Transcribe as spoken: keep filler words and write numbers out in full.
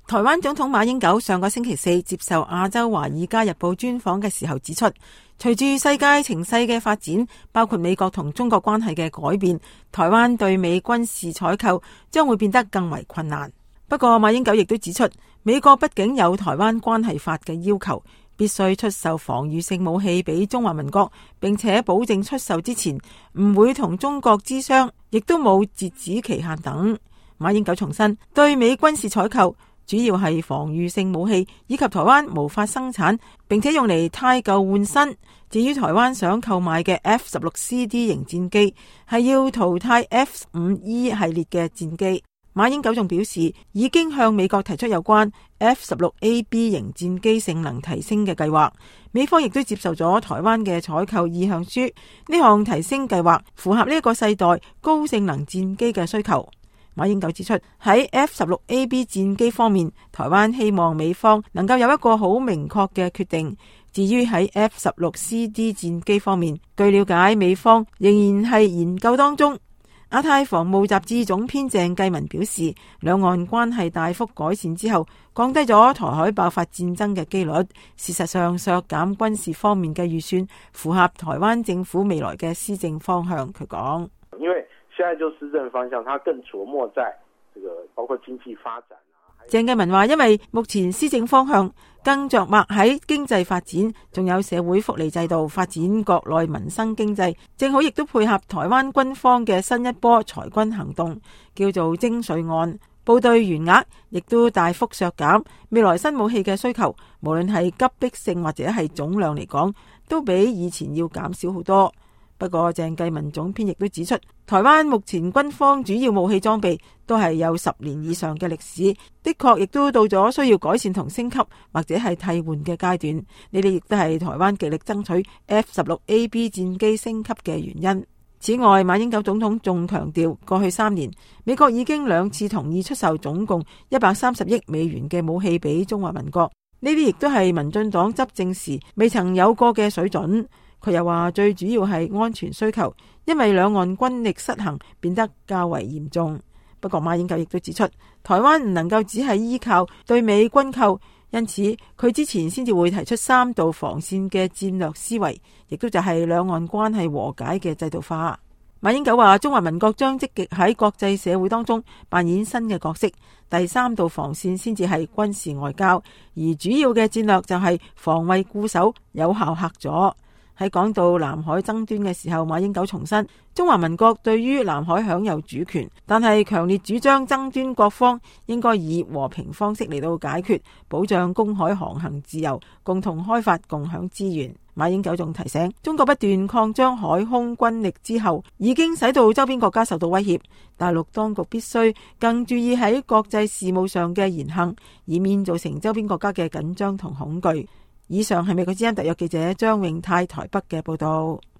台灣總統馬英九上個星期四接受亞洲華爾街日報專訪嘅時候指出，隨住世界情勢嘅發展，包括美國同中國關係嘅改變，台灣對美軍事採購將會變得更為困難。不過馬英九亦都指出，美國畢竟有台灣關係法嘅要求，必須出售防禦性武器俾中華民國，並且保證出售之前唔會同中國諮商，亦都冇截止期限等。馬英九重申，對美軍事採購主要係防禦性武器，以及台灣無法生產並且用嚟汰舊換新。至於台灣想購買嘅 F 十六 C D 型戰機，係要淘汰 F 五 E 系列嘅戰機。馬英九仲表示，已經向美國提出有關 F 十六 A B 型戰機性能提升嘅計劃，美方亦都接受咗台灣嘅採購意向書。呢項提升計劃符合呢一個世代高性能戰機嘅需求。馬英九指出，喺 F 十六 A B 戰機方面，台灣希望美方能夠有一個好明確嘅決定。至於喺 F 十六 C D 戰機方面，據了解，美方仍然係研究當中。亞太防務雜誌總編鄭繼文表示，兩岸關係大幅改善之後，降低咗台海爆發戰爭嘅機率。事實上，削減軍事方面嘅預算，符合台灣政府未來嘅施政方向。佢講， 因為現在就施政方向，它更琢磨在這個包括經濟發展。 鄭繼文話，因為目前施政方向更着墨喺經濟發展，仲有社會福利制度發展，國內民生經濟，正好亦都配合台灣軍方嘅新一波裁軍行動，叫做徵稅案，部隊員額亦都大幅削減。未來新武器嘅需求，無論係急迫性或者係總量嚟講，都比以前要減少好多。不過鄭繼文總編亦都指出，台灣目前軍方主要武器裝備都係有十年以上嘅歷史，的確亦都到咗需要改善同升級或者係替換嘅階段。呢啲亦都係台灣極力爭取 F 十六 A B 戰機升級嘅原因。此外，馬英九總統仲強調，過去三年美國已經兩次同意出售總共一百三十億美元嘅武器俾中華民國，呢啲亦都係民進黨執政時未曾有過嘅水準。佢又話，最主要係安全需求，因為兩岸軍力失衡變得較為嚴重。不過馬英九亦都指出，台灣唔能夠只係依靠對美軍購，因此佢之前先至會提出三道防線嘅戰略思維，亦都就係兩岸關係和解嘅制度化。馬英九話，中華民國將積極喺國際社會當中扮演新嘅角色，第三道防線先至係軍事外交，而主要嘅戰略就係防衛固守，有效嚇阻。喺講到南海爭端嘅時候，馬英九重申，中華民國對於南海享有主權，但係強烈主張爭端各方應該以和平方式嚟到解決，保障公海航行自由，共同開發共享資源。馬英九仲提醒，中國不斷擴張海空軍力之後，已經使到周邊國家受到威脅，大陸當局必須更注意喺國際事務上嘅言行，以免造成周邊國家嘅緊張同恐懼。以上係美國之音特約記者張永泰台北嘅報道。